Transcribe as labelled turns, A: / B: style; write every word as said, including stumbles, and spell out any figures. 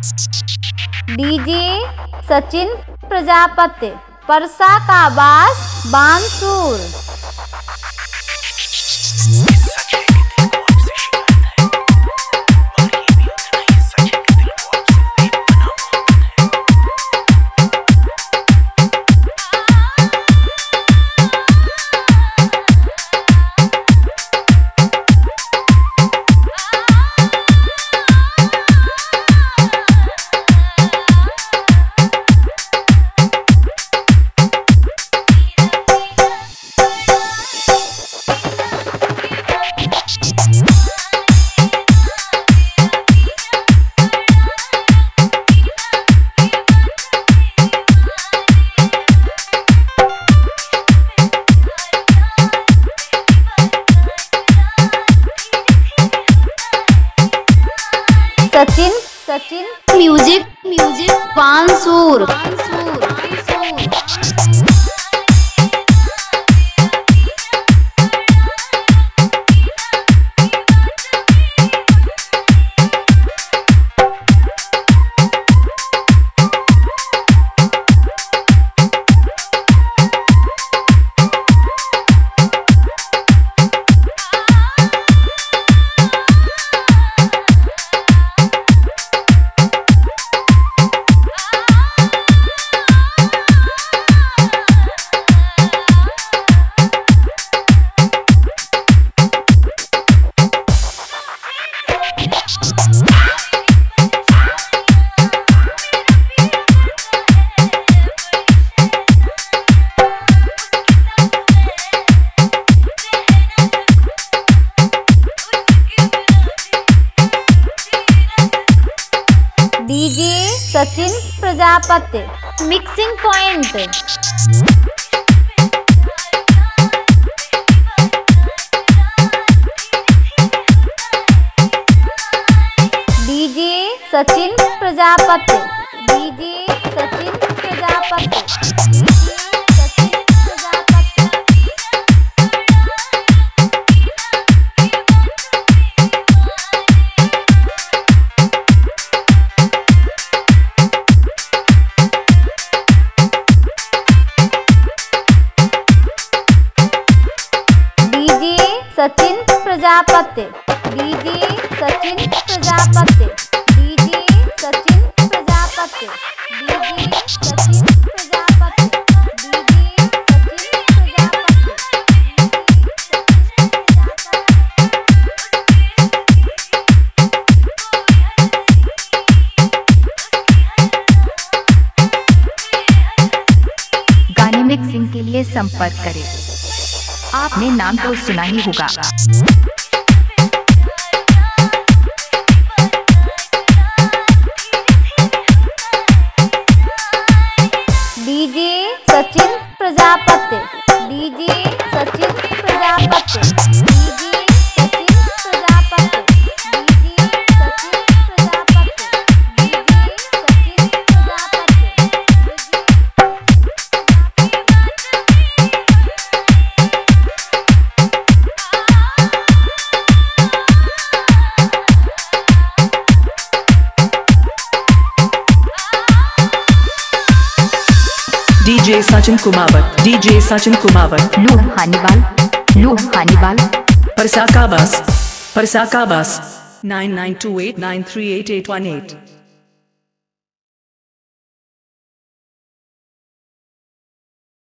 A: DJ Sachin Prajapati, Parsa Ka Bas Bansur. Sachin Sachin music music Bansur Bansur DJ Sachin Prajapati, mixing point. DJ Sachin Prajapati, DJ Sachin Prajapati, DJ Sachin Prajapati. Sachin Prajapati, DJ Sachin Prajapati, DJ Sachin Prajapati, DJ Sachin Prajapati, DJ Sachin Prajapati.
B: गाने mixing के लिए संपर्क करें। आपने नाम तो सुना ही होगा।
A: DJ Sachin Prajapati, DJ Sachin Prajapati, DJ Sachin Prajapati, DJ Sachin Prajapati, DJ Sachin Prajapati.
C: DJ Sachin Kumawat, DJ Sachin Kumawat,
B: लू हानीवाल, लू हानीवाल,
C: Parsa Ka Bas, Parsa Ka Bas, nine nine two eight nine three eight eight one at.